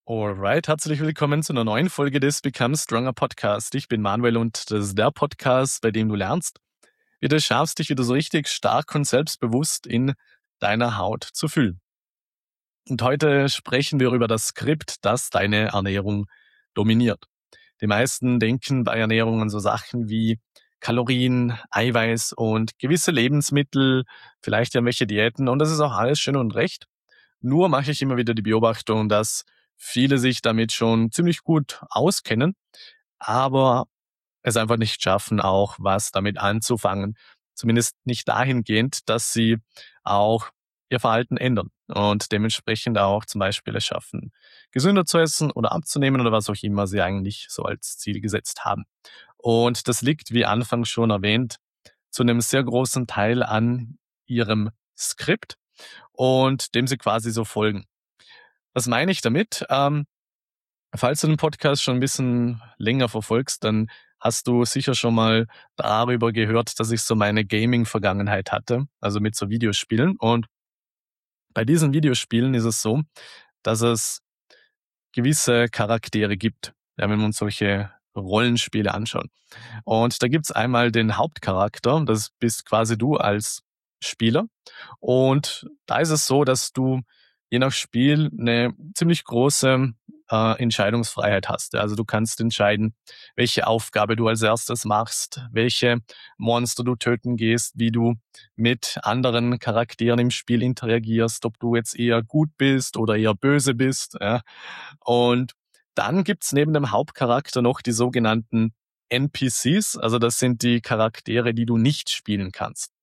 Alright, herzlich willkommen zu einer neuen Folge des Become Stronger Podcast. Ich bin Manuel und das ist der Podcast, bei dem du lernst, wie du es schaffst, dich wieder so richtig stark und selbstbewusst in deiner Haut zu fühlen. Und heute sprechen wir über das Skript, das deine Ernährung dominiert. Die meisten denken bei Ernährung an so Sachen wie Kalorien, Eiweiß und gewisse Lebensmittel, vielleicht irgendwelche Diäten, und das ist auch alles schön und recht. Nur mache ich immer wieder die Beobachtung, dass viele sich damit schon ziemlich gut auskennen, aber es einfach nicht schaffen, auch was damit anzufangen. Zumindest nicht dahingehend, dass sie auch ihr Verhalten ändern und dementsprechend auch zum Beispiel es schaffen, gesünder zu essen oder abzunehmen oder was auch immer sie eigentlich so als Ziel gesetzt haben. Und das liegt, wie anfangs schon erwähnt, zu einem sehr großen Teil an ihrem Skript und dem sie quasi so folgen. Was meine ich damit? Falls du den Podcast schon ein bisschen länger verfolgst, dann hast du sicher schon mal darüber gehört, dass ich so meine Gaming-Vergangenheit hatte, also mit so Videospielen. Und bei diesen Videospielen ist es so, dass es gewisse Charaktere gibt, ja, wenn wir uns solche Rollenspiele anschauen. Und da gibt's einmal den Hauptcharakter, das bist quasi du als Spieler. Und da ist es so, dass du je nach Spiel eine ziemlich große Entscheidungsfreiheit hast. Also du kannst entscheiden, welche Aufgabe du als erstes machst, welche Monster du töten gehst, wie du mit anderen Charakteren im Spiel interagierst, ob du jetzt eher gut bist oder eher böse bist. Ja. Und dann gibt's neben dem Hauptcharakter noch die sogenannten NPCs, also das sind die Charaktere, die du nicht spielen kannst.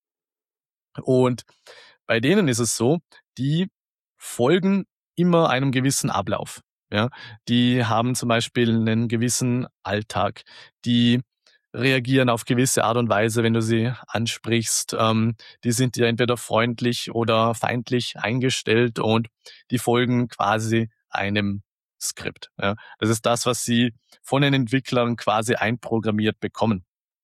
Und bei denen ist es so, die folgen immer einem gewissen Ablauf. Ja, die haben zum Beispiel einen gewissen Alltag. Die reagieren auf gewisse Art und Weise, wenn du sie ansprichst. Die sind dir entweder freundlich oder feindlich eingestellt und die folgen quasi einem Skript. Ja, das ist das, was sie von den Entwicklern quasi einprogrammiert bekommen.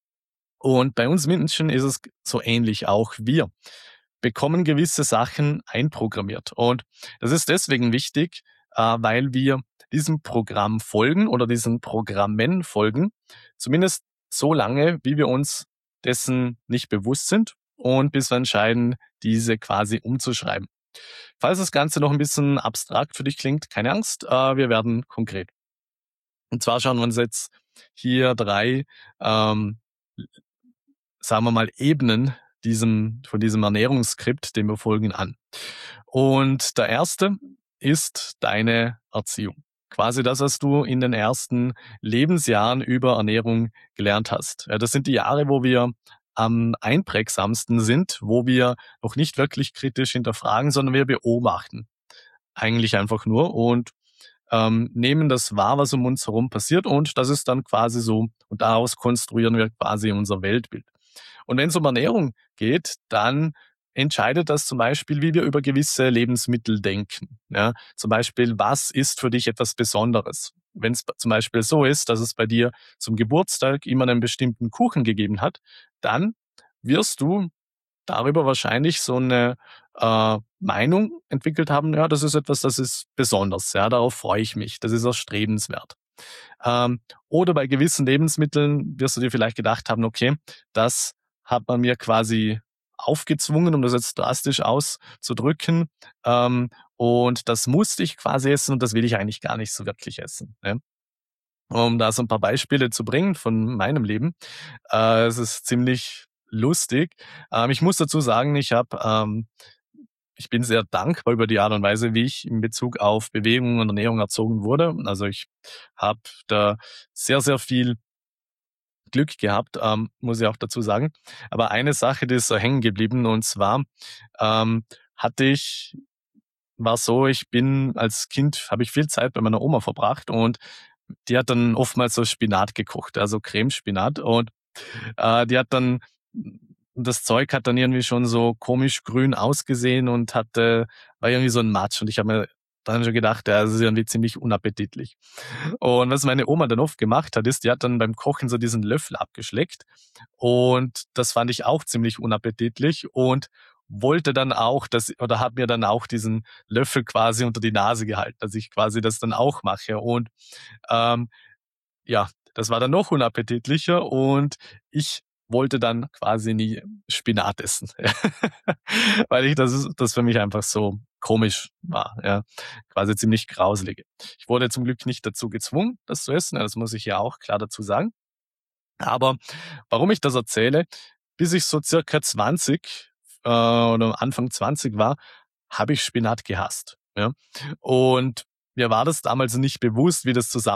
Und bei uns Menschen ist es so ähnlich. Auch wir bekommen gewisse Sachen einprogrammiert. Und das ist deswegen wichtig, weil wir diesem Programm folgen oder diesen Programmen folgen, zumindest so lange, wie wir uns dessen nicht bewusst sind und bis wir entscheiden, diese quasi umzuschreiben. Falls das Ganze noch ein bisschen abstrakt für dich klingt, keine Angst, wir werden konkret. Und zwar schauen wir uns jetzt hier drei ähm, sagen wir mal, Ebenen von diesem Ernährungsskript, dem wir folgen, an. Und der erste ist deine Erziehung. Quasi das, was du in den ersten Lebensjahren über Ernährung gelernt hast. Ja, das sind die Jahre, wo wir am einprägsamsten sind, wo wir noch nicht wirklich kritisch hinterfragen, sondern wir beobachten. Eigentlich einfach nur und nehmen das wahr, was um uns herum passiert, und das ist dann quasi so, und daraus konstruieren wir quasi unser Weltbild. Und wenn es um Ernährung geht, dann entscheidet das zum Beispiel, wie wir über gewisse Lebensmittel denken. Ja, zum Beispiel, was ist für dich etwas Besonderes? Wenn es zum Beispiel so ist, dass es bei dir zum Geburtstag immer einen bestimmten Kuchen gegeben hat, dann wirst du darüber wahrscheinlich so eine Meinung entwickelt haben, ja, das ist etwas, das ist besonders, ja, darauf freue ich mich, das ist erstrebenswert. Oder bei gewissen Lebensmitteln wirst du dir vielleicht gedacht haben, okay, das hat man mir quasi aufgezwungen, um das jetzt drastisch auszudrücken. Und das musste ich quasi essen und das will ich eigentlich gar nicht so wirklich essen. Ne? Um da so ein paar Beispiele zu bringen von meinem Leben. Es ist ziemlich lustig. Ich muss dazu sagen, ich bin sehr dankbar über die Art und Weise, wie ich in Bezug auf Bewegung und Ernährung erzogen wurde. Also ich habe da sehr, sehr viel Glück gehabt, muss ich auch dazu sagen. Aber eine Sache, die ist so hängen geblieben, und zwar ähm, hatte ich, war so, ich bin als Kind, habe ich viel Zeit bei meiner Oma verbracht, und die hat dann oftmals so Spinat gekocht, also Cremespinat, und die hat dann, das Zeug hat dann irgendwie schon so komisch grün ausgesehen und war irgendwie so ein Matsch, und ich habe mir dann schon gedacht, ja, das ist irgendwie ziemlich unappetitlich. Und was meine Oma dann oft gemacht hat, ist, die hat dann beim Kochen so diesen Löffel abgeschleckt, und das fand ich auch ziemlich unappetitlich, und wollte dann auch, oder habe mir dann auch diesen Löffel quasi unter die Nase gehalten, dass ich quasi das dann auch mache. Und ähm, ja, das war dann noch unappetitlicher und ich wollte dann quasi nie Spinat essen, weil das für mich einfach so komisch war, ja, quasi ziemlich grauselig. Ich wurde zum Glück nicht dazu gezwungen, das zu essen, das muss ich ja auch klar dazu sagen. Aber warum ich das erzähle, bis ich so circa 20 oder Anfang 20 war, habe ich Spinat gehasst. Ja? Und mir war das damals nicht bewusst,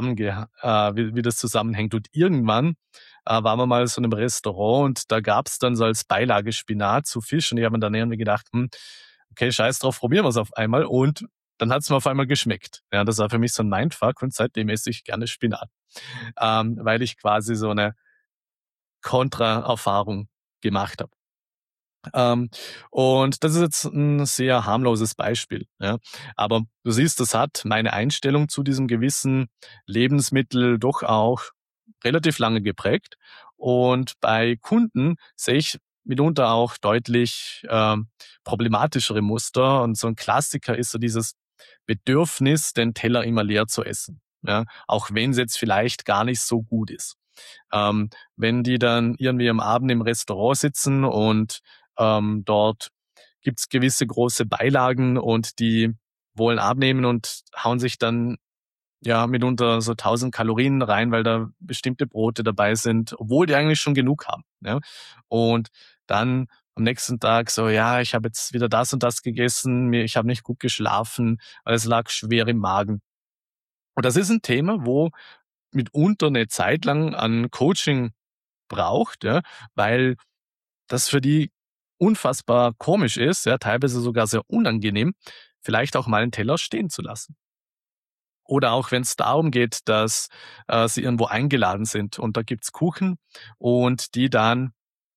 wie das zusammenhängt. Und irgendwann waren wir mal so in einem Restaurant und da gab es dann so als Beilage Spinat zu Fisch und ich habe mir dann irgendwie gedacht, okay, scheiß drauf, probieren wir es auf einmal. Und dann hat es mir auf einmal geschmeckt. Ja, das war für mich so ein Mindfuck und seitdem esse ich gerne Spinat, weil ich quasi so eine Kontra-Erfahrung gemacht habe. Ähm, und das ist jetzt ein sehr harmloses Beispiel, ja. Aber du siehst, das hat meine Einstellung zu diesem gewissen Lebensmittel doch auch relativ lange geprägt. Und bei Kunden sehe ich mitunter auch deutlich problematischere Muster. Und so ein Klassiker ist so dieses Bedürfnis, den Teller immer leer zu essen. Ja, auch wenn es jetzt vielleicht gar nicht so gut ist. Wenn die dann irgendwie am Abend im Restaurant sitzen und dort gibt's gewisse große Beilagen und die wollen abnehmen und hauen sich dann ja mitunter so 1000 Kalorien rein, weil da bestimmte Brote dabei sind, obwohl die eigentlich schon genug haben. Ja? Und dann am nächsten Tag so, ja, ich habe jetzt wieder das und das gegessen, ich habe nicht gut geschlafen, weil es lag schwer im Magen. Und das ist ein Thema, wo mitunter eine Zeit lang an Coaching braucht, ja, weil das für die unfassbar komisch ist, ja, teilweise sogar sehr unangenehm, vielleicht auch mal einen Teller stehen zu lassen. Oder auch wenn es darum geht, dass sie irgendwo eingeladen sind und da gibt's Kuchen und die dann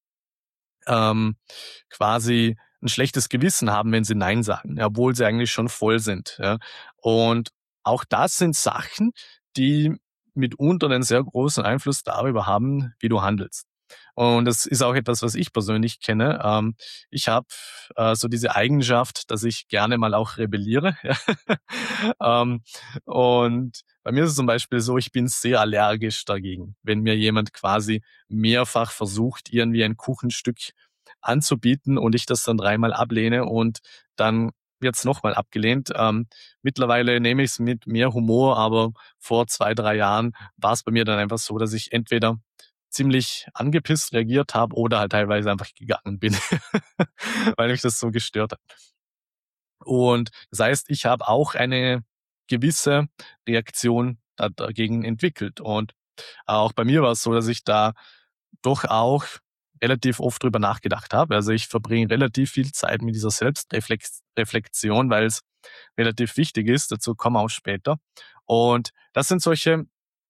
ähm, quasi ein schlechtes Gewissen haben, wenn sie Nein sagen, ja, obwohl sie eigentlich schon voll sind. Ja. Und auch das sind Sachen, die mitunter einen sehr großen Einfluss darüber haben, wie du handelst. Und das ist auch etwas, was ich persönlich kenne. Ich habe so diese Eigenschaft, dass ich gerne mal auch rebelliere. Ja. ähm, und bei mir ist es zum Beispiel so, ich bin sehr allergisch dagegen, wenn mir jemand quasi mehrfach versucht, irgendwie ein Kuchenstück anzubieten und ich das dann dreimal ablehne und dann wird's nochmal abgelehnt. Mittlerweile nehme ich es mit mehr Humor, aber vor 2, 3 Jahren war es bei mir dann einfach so, dass ich entweder ziemlich angepisst reagiert habe oder halt teilweise einfach gegangen bin, weil mich das so gestört hat. Und das heißt, ich habe auch eine gewisse Reaktion dagegen entwickelt. Und auch bei mir war es so, dass ich da doch auch relativ oft drüber nachgedacht habe. Also ich verbringe relativ viel Zeit mit dieser Selbstreflexion, weil es relativ wichtig ist. Dazu kommen wir auch später. Und das sind solche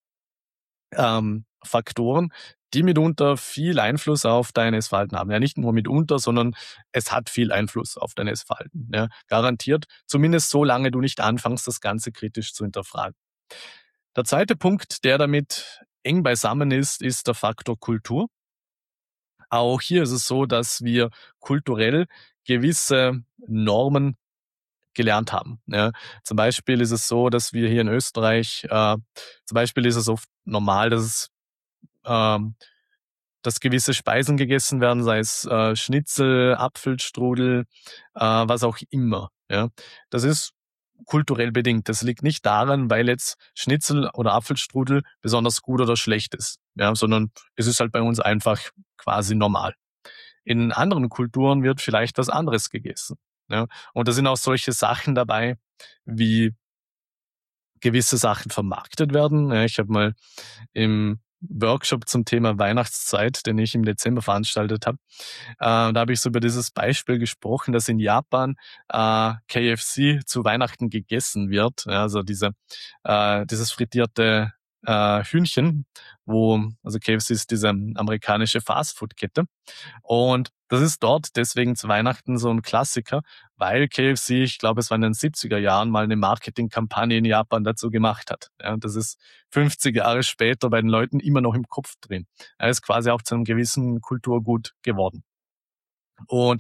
Faktoren, die mitunter viel Einfluss auf dein Essverhalten haben. Ja, nicht nur mitunter, sondern es hat viel Einfluss auf dein Essverhalten. Ja, garantiert. Zumindest solange du nicht anfängst, das Ganze kritisch zu hinterfragen. Der zweite Punkt, der damit eng beisammen ist der Faktor Kultur. Auch hier ist es so, dass wir kulturell gewisse Normen gelernt haben. Ja. Zum Beispiel ist es so, dass wir hier in Österreich, zum Beispiel ist es oft normal, ähm, dass gewisse Speisen gegessen werden, sei es Schnitzel, Apfelstrudel, was auch immer. Ja. Das ist kulturell bedingt. Das liegt nicht daran, weil jetzt Schnitzel oder Apfelstrudel besonders gut oder schlecht ist, ja, sondern es ist halt bei uns einfach quasi normal. In anderen Kulturen wird vielleicht was anderes gegessen. Ja. Und da sind auch solche Sachen dabei, wie gewisse Sachen vermarktet werden. Ja, ich habe mal im Workshop zum Thema Weihnachtszeit, den ich im Dezember veranstaltet habe, da habe ich so über dieses Beispiel gesprochen, dass in Japan KFC zu Weihnachten gegessen wird. Ja, also dieses frittierte Hühnchen, also KFC ist diese amerikanische Fastfood-Kette. Und das ist dort deswegen zu Weihnachten so ein Klassiker, weil KFC, ich glaube, es war in den 70er Jahren mal eine Marketingkampagne in Japan dazu gemacht hat. Ja, und das ist 50 Jahre später bei den Leuten immer noch im Kopf drin. Er ist quasi auch zu einem gewissen Kulturgut geworden. Und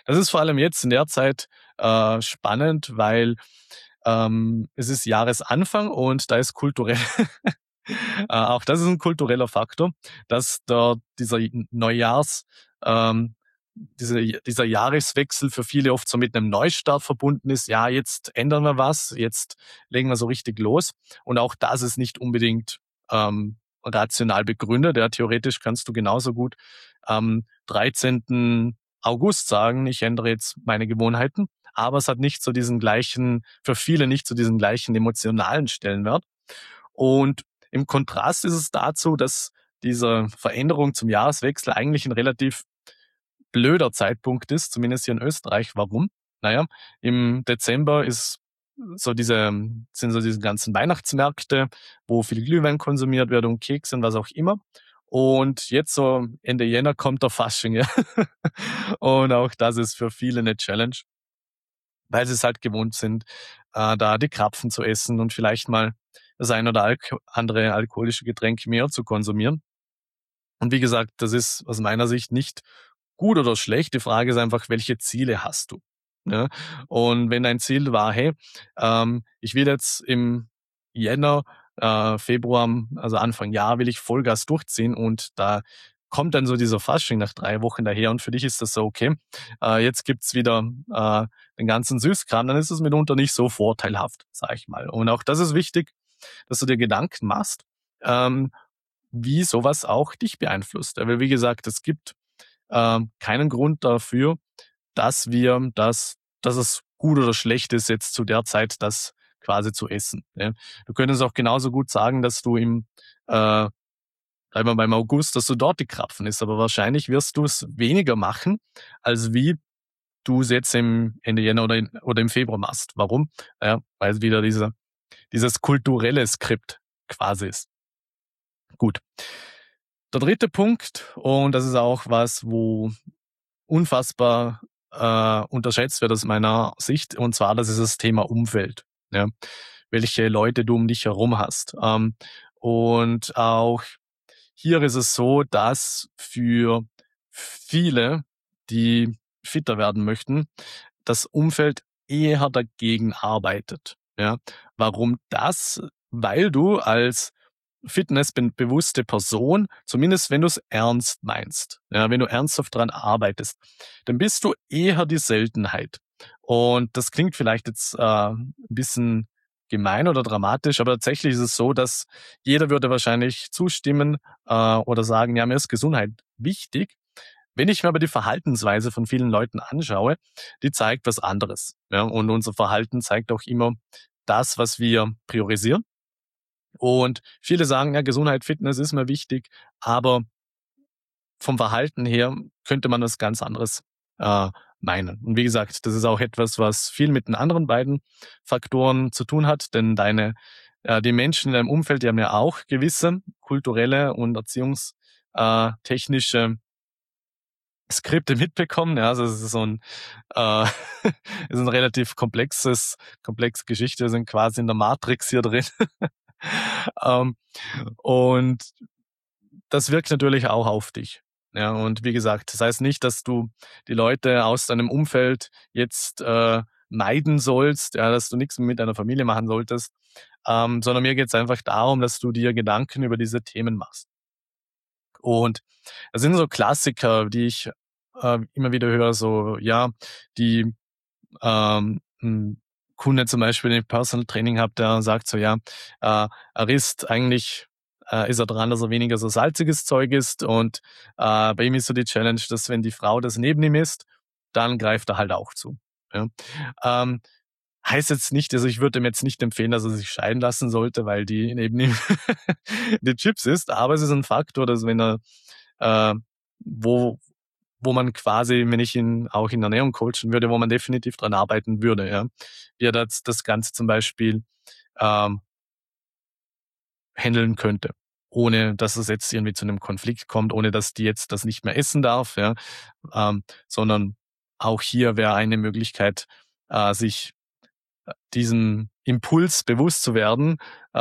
Das ist vor allem jetzt in der Zeit spannend, weil es ist Jahresanfang und da ist kulturell, auch das ist ein kultureller Faktor, dass da Neujahrs, ähm, dieser Jahreswechsel für viele oft so mit einem Neustart verbunden ist. Ja, jetzt ändern wir was, jetzt legen wir so richtig los. Und auch das ist nicht unbedingt rational begründet. Ja, theoretisch kannst du genauso gut am 13. August sagen, ich ändere jetzt meine Gewohnheiten, aber es hat nicht so diesen gleichen, für viele nicht so diesen gleichen emotionalen Stellenwert. Und im Kontrast ist es dazu, dass diese Veränderung zum Jahreswechsel eigentlich ein relativ blöder Zeitpunkt ist, zumindest hier in Österreich. Warum? Naja, im Dezember sind so diese ganzen Weihnachtsmärkte, wo viel Glühwein konsumiert wird und Kekse und was auch immer. Und jetzt so Ende Jänner kommt der Fasching, ja. Und auch das ist für viele eine Challenge, weil sie es halt gewohnt sind, da die Krapfen zu essen und vielleicht mal das ein oder andere alkoholische Getränk mehr zu konsumieren. Und wie gesagt, das ist aus meiner Sicht nicht gut oder schlecht. Die Frage ist einfach, welche Ziele hast du? Ne? Und wenn dein Ziel war, hey, ich will jetzt im Jänner, Februar, also Anfang Jahr, will ich Vollgas durchziehen und da kommt dann so dieser Fasching nach 3 Wochen daher und für dich ist das so, okay, jetzt gibt's wieder den ganzen Süßkram, dann ist es mitunter nicht so vorteilhaft, sag ich mal. Und auch das ist wichtig, dass du dir Gedanken machst, ähm, wie sowas auch dich beeinflusst. Weil wie gesagt, es gibt keinen Grund dafür, dass es gut oder schlecht ist, jetzt zu der Zeit das quasi zu essen. Ja. Du könntest auch genauso gut sagen, dass du äh, bleiben wir beim August, dass du dort die Krapfen isst, aber wahrscheinlich wirst du es weniger machen, als wie du es jetzt im Ende Jänner oder im Februar machst. Warum? Ja, weil es wieder dieses kulturelle Skript quasi ist. Gut. Der dritte Punkt, und das ist auch was, wo unfassbar unterschätzt wird aus meiner Sicht, und zwar das ist das Thema Umfeld. Ja? Welche Leute du um dich herum hast. Und auch hier ist es so, dass für viele, die fitter werden möchten, das Umfeld eher dagegen arbeitet. Ja? Warum das? Weil du als fitnessbewusste Person, zumindest wenn du es ernst meinst, ja, wenn du ernsthaft dran arbeitest, dann bist du eher die Seltenheit. Und das klingt vielleicht jetzt ein bisschen gemein oder dramatisch, aber tatsächlich ist es so, dass jeder würde wahrscheinlich zustimmen oder sagen, ja, mir ist Gesundheit wichtig. Wenn ich mir aber die Verhaltensweise von vielen Leuten anschaue, die zeigt was anderes. Ja, und unser Verhalten zeigt auch immer das, was wir priorisieren. Und viele sagen, ja, Gesundheit, Fitness ist mir wichtig, aber vom Verhalten her könnte man was ganz anderes äh, meinen. Und wie gesagt, das ist auch etwas, was viel mit den anderen beiden Faktoren zu tun hat, denn die Menschen in deinem Umfeld, die haben ja auch gewisse kulturelle und erziehungstechnische Skripte mitbekommen. Ja, also es ist so ist ein relativ komplexe Geschichte. Wir sind quasi in der Matrix hier drin. ähm, und das wirkt natürlich auch auf dich. Ja, und wie gesagt, das heißt nicht, dass du die Leute aus deinem Umfeld jetzt meiden sollst, ja, dass du nichts mit deiner Familie machen solltest, sondern mir geht es einfach darum, dass du dir Gedanken über diese Themen machst. Und das sind so Klassiker, die ich immer wieder höre, so, ja, die ein Kunde zum Beispiel, den ich Personal Training habe, der sagt so, ja, er isst eigentlich, ist er dran, dass er weniger so salziges Zeug isst und bei ihm ist so die Challenge, dass wenn die Frau das neben ihm isst, dann greift er halt auch zu. Ja. Ähm, heißt jetzt nicht, also ich würde ihm jetzt nicht empfehlen, dass er sich scheiden lassen sollte, weil die neben ihm die Chips isst, aber es ist ein Faktor, dass wenn er äh, wo wo man quasi, wenn ich ihn auch in Ernährung coachen würde, wo man definitiv dran arbeiten würde, ja. Wie er das Ganze zum Beispiel ähm, handeln könnte, ohne dass es jetzt irgendwie zu einem Konflikt kommt, ohne dass die jetzt das nicht mehr essen darf, ja. Sondern auch hier wäre eine Möglichkeit, sich diesen Impuls bewusst zu werden,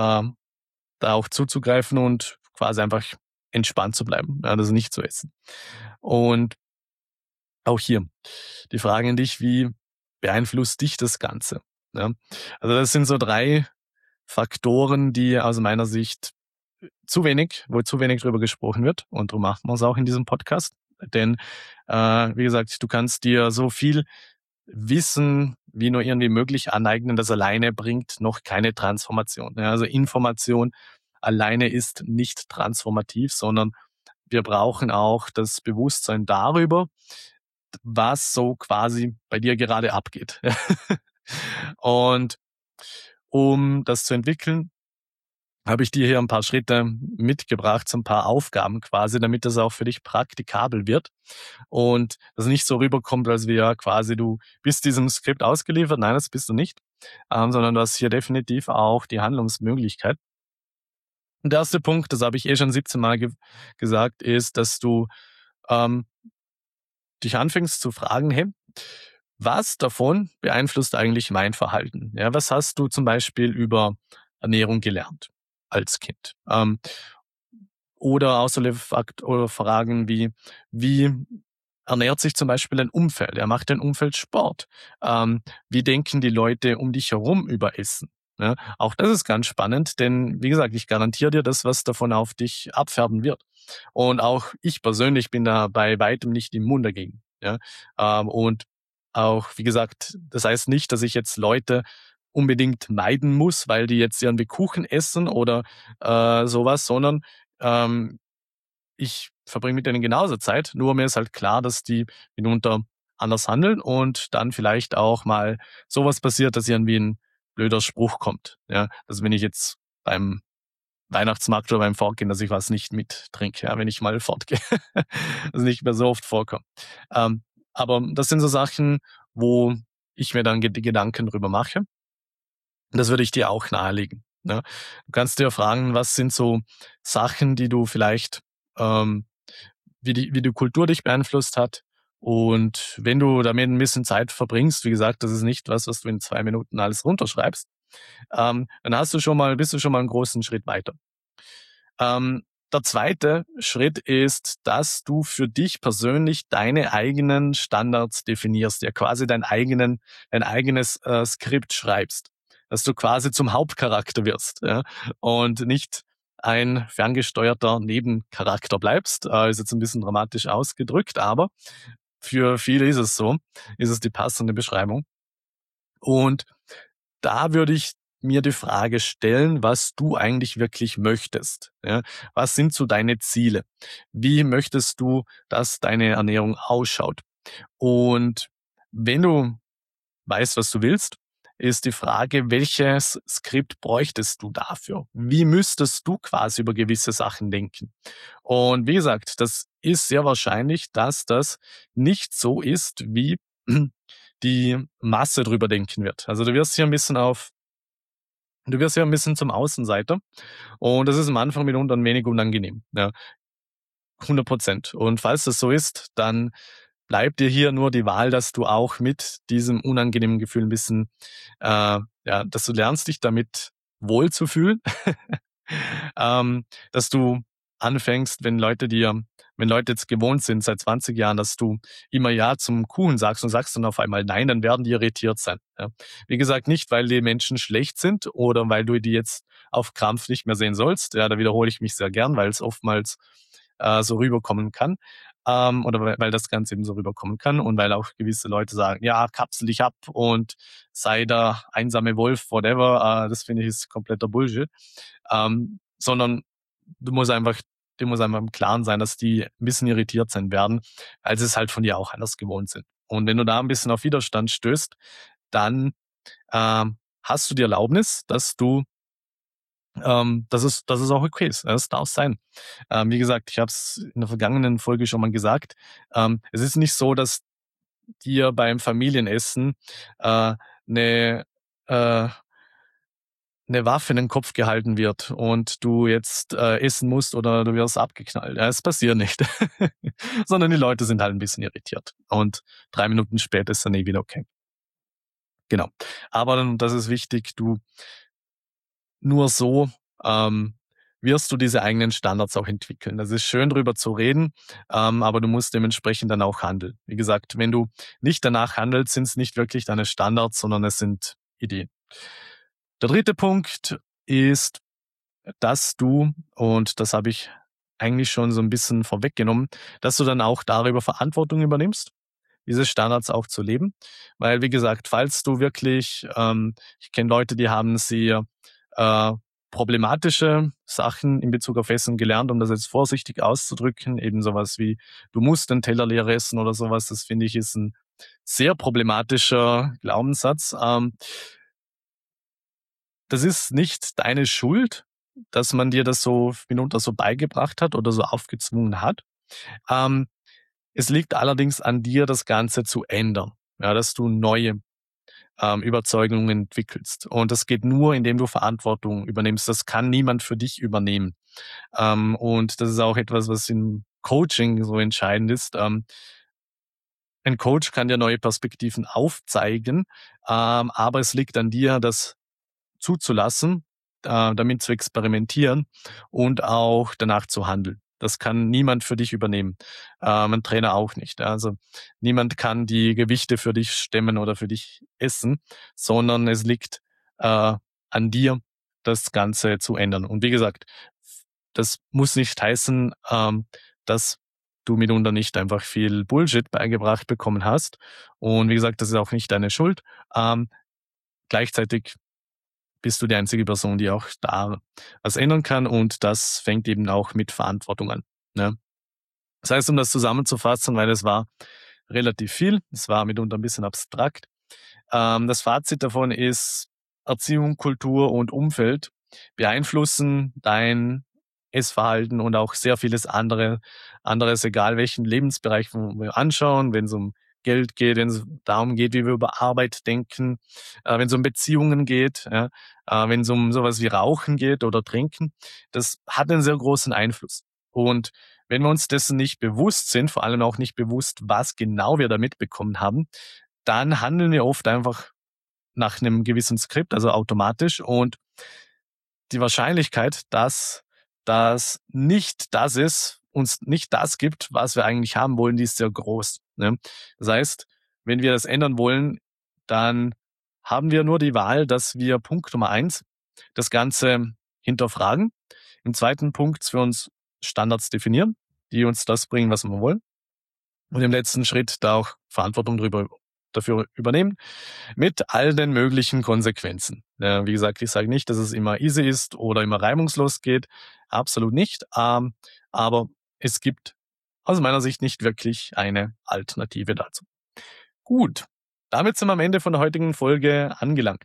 da auch zuzugreifen und quasi einfach entspannt zu bleiben, ja, das nicht zu essen. Und auch hier die Frage an dich, wie beeinflusst dich das Ganze? Ja? Also das sind so 3 Faktoren, die aus meiner Sicht wo zu wenig drüber gesprochen wird. Und darum machen wir es auch in diesem Podcast. Denn, wie gesagt, du kannst dir so viel Wissen wie nur irgendwie möglich aneignen. Das alleine bringt noch keine Transformation. Ja, also Information alleine ist nicht transformativ, sondern wir brauchen auch das Bewusstsein darüber, was so quasi bei dir gerade abgeht. Und um das zu entwickeln, habe ich dir hier ein paar Schritte mitgebracht, so ein paar Aufgaben quasi, damit das auch für dich praktikabel wird und das nicht so rüberkommt, als wäre quasi du bist diesem Skript ausgeliefert. Nein, das bist du nicht, sondern du hast hier definitiv auch die Handlungsmöglichkeit. Und der erste Punkt, das habe ich schon 17 Mal gesagt, ist, dass du ähm, dich anfängst zu fragen, hey, was davon beeinflusst eigentlich mein Verhalten? Ja, was hast du zum Beispiel über Ernährung gelernt als Kind? Oder außerdem oder Fragen wie ernährt sich zum Beispiel ein Umfeld? Ja, macht dein Umfeld Sport? Wie denken die Leute um dich herum über Essen? Ja, auch das ist ganz spannend, denn wie gesagt, ich garantiere dir, das, was davon auf dich abfärben wird. Und auch ich persönlich bin da bei weitem nicht immun dagegen. Ja, und auch, wie gesagt, das heißt nicht, dass ich jetzt Leute unbedingt meiden muss, weil die jetzt irgendwie Kuchen essen oder sowas, sondern ähm, ich verbringe mit denen genauso Zeit, nur mir ist halt klar, dass die mitunter anders handeln und dann vielleicht auch mal sowas passiert, dass irgendwie ein blöder Spruch kommt. Ja, dass wenn ich jetzt beim Weihnachtsmarkt oder beim Fortgehen, dass ich was nicht mittrinke, ja, wenn ich mal fortgehe. Das nicht mehr so oft vorkommt. Ähm, aber das sind so Sachen, wo ich mir dann die Gedanken drüber mache. Das würde ich dir auch nahelegen. Ne? Du kannst dir fragen, was sind so Sachen, die du vielleicht, ähm, wie die Kultur dich beeinflusst hat. Und wenn du damit ein bisschen Zeit verbringst, wie gesagt, das ist nicht was du in 2 Minuten alles runterschreibst, dann bist du schon mal einen großen Schritt weiter. Ähm, Der zweite Schritt ist, dass du für dich persönlich deine eigenen Standards definierst, ja quasi dein eigenes Skript schreibst, dass du quasi zum Hauptcharakter wirst, ja, und nicht ein ferngesteuerter Nebencharakter bleibst. Ist jetzt ein bisschen dramatisch ausgedrückt, aber für viele ist es so, ist es die passende Beschreibung. Und da würde ich mir die Frage stellen, was du eigentlich wirklich möchtest. Ja? Was sind so deine Ziele? Wie möchtest du, dass deine Ernährung ausschaut? Und wenn du weißt, was du willst, ist die Frage, welches Skript bräuchtest du dafür? Wie müsstest du quasi über gewisse Sachen denken? Und wie gesagt, das ist sehr wahrscheinlich, dass das nicht so ist, wie die Masse drüber denken wird. Also du wirst hier ein bisschen zum Außenseiter und das ist am Anfang mitunter ein wenig unangenehm. Ja, 100%. Und falls das so ist, dann bleibt dir hier nur die Wahl, dass du auch mit diesem unangenehmen Gefühl ein bisschen, dass du lernst, dich damit wohlzufühlen. Dass du anfängst, wenn Leute jetzt gewohnt sind seit 20 Jahren, dass du immer Ja zum Kuchen sagst und sagst dann auf einmal Nein, dann werden die irritiert sein. Ja. Wie gesagt, nicht, weil die Menschen schlecht sind oder weil du die jetzt auf Krampf nicht mehr sehen sollst. Ja, da wiederhole ich mich sehr gern, weil es oftmals so rüberkommen kann. Oder weil das Ganze eben so rüberkommen kann und weil auch gewisse Leute sagen, ja, kapsel dich ab und sei der einsame Wolf, whatever. Das finde ich ist kompletter Bullshit. Sondern du musst einfach, dir muss einfach im Klaren sein, dass die ein bisschen irritiert sein werden, weil sie es halt von dir auch anders gewohnt sind. Und wenn du da ein bisschen auf Widerstand stößt, dann hast du die Erlaubnis, dass es auch okay ist. Das darf sein. Wie gesagt, ich habe es in der vergangenen Folge schon mal gesagt. Es ist nicht so, dass dir beim Familienessen eine äh, eine Waffe in den Kopf gehalten wird und du jetzt essen musst oder du wirst abgeknallt. Ja, es passiert nicht. Sondern die Leute sind halt ein bisschen irritiert. Und 3 Minuten später ist dann wieder okay. Genau. Aber das ist wichtig, du nur so ähm, wirst du diese eigenen Standards auch entwickeln. Das ist schön, drüber zu reden, aber du musst dementsprechend dann auch handeln. Wie gesagt, wenn du nicht danach handelst, sind es nicht wirklich deine Standards, sondern es sind Ideen. Der dritte Punkt ist, dass du, und das habe ich eigentlich schon so ein bisschen vorweggenommen, dass du dann auch darüber Verantwortung übernimmst, diese Standards auch zu leben. Weil, wie gesagt, falls du wirklich, ich kenne Leute, die haben sehr äh, problematische Sachen in Bezug auf Essen gelernt, um das jetzt vorsichtig auszudrücken, eben sowas wie, du musst den Teller leer essen oder sowas, das finde ich ist ein sehr problematischer Glaubenssatz. Das ist nicht deine Schuld, dass man dir das so mitunter so beigebracht hat oder so aufgezwungen hat. Ähm, Es liegt allerdings an dir, das Ganze zu ändern, ja, dass du neue Überzeugungen entwickelst. Und das geht nur, indem du Verantwortung übernimmst. Das kann niemand für dich übernehmen. Und das ist auch etwas, was im Coaching so entscheidend ist. Ein Coach kann dir neue Perspektiven aufzeigen, aber es liegt an dir, das zuzulassen, damit zu experimentieren und auch danach zu handeln. Das kann niemand für dich übernehmen. Ein Trainer auch nicht. Also niemand kann die Gewichte für dich stemmen oder für dich essen, sondern es liegt an dir, das Ganze zu ändern. Und wie gesagt, das muss nicht heißen, dass du mitunter nicht einfach viel Bullshit beigebracht bekommen hast. Und wie gesagt, das ist auch nicht deine Schuld. Gleichzeitig bist du die einzige Person, die auch da was ändern kann, und das fängt eben auch mit Verantwortung an. Ne? Das heißt, um das zusammenzufassen, weil es war relativ viel, es war mitunter ein bisschen abstrakt. Das Fazit davon ist, Erziehung, Kultur und Umfeld beeinflussen dein Essverhalten und auch sehr vieles anderes, egal welchen Lebensbereich wir anschauen, wenn es um Geld geht, wenn es darum geht, wie wir über Arbeit denken, wenn es um Beziehungen geht, ja, wenn es um sowas wie Rauchen geht oder Trinken. Das hat einen sehr großen Einfluss. Und wenn wir uns dessen nicht bewusst sind, vor allem auch nicht bewusst, was genau wir da mitbekommen haben, dann handeln wir oft einfach nach einem gewissen Skript, also automatisch. Und die Wahrscheinlichkeit, dass das nicht das ist, uns nicht das gibt, was wir eigentlich haben wollen, die ist sehr groß. Ne? Das heißt, wenn wir das ändern wollen, dann haben wir nur die Wahl, dass wir Punkt Nummer 1 das Ganze hinterfragen. Im zweiten Punkt für uns Standards definieren, die uns das bringen, was wir wollen. Und im letzten Schritt da auch Verantwortung dafür übernehmen, mit all den möglichen Konsequenzen. Wie gesagt, ich sage nicht, dass es immer easy ist oder immer reibungslos geht. Absolut nicht. Aber es gibt aus meiner Sicht nicht wirklich eine Alternative dazu. Gut, damit sind wir am Ende von der heutigen Folge angelangt.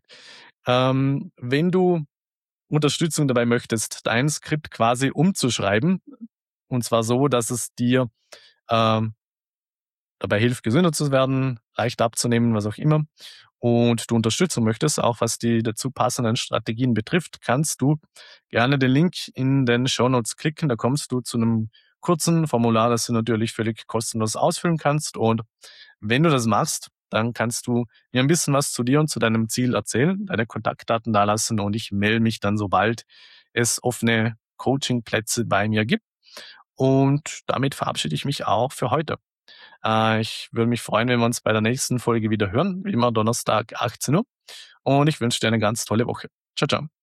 Wenn du Unterstützung dabei möchtest, dein Skript quasi umzuschreiben, und zwar so, dass es dir ähm, dabei hilft, gesünder zu werden, leicht abzunehmen, was auch immer, und du Unterstützung möchtest, auch was die dazu passenden Strategien betrifft, kannst du gerne den Link in den Shownotes klicken. Da kommst du zu einem kurzen Formular, das du natürlich völlig kostenlos ausfüllen kannst. Und wenn du das machst, dann kannst du mir ein bisschen was zu dir und zu deinem Ziel erzählen, deine Kontaktdaten dalassen, und ich melde mich dann, sobald es offene Coachingplätze bei mir gibt. Und damit verabschiede ich mich auch für heute. Ich würde mich freuen, wenn wir uns bei der nächsten Folge wieder hören, wie immer Donnerstag 18 Uhr. Und ich wünsche dir eine ganz tolle Woche. Ciao, ciao.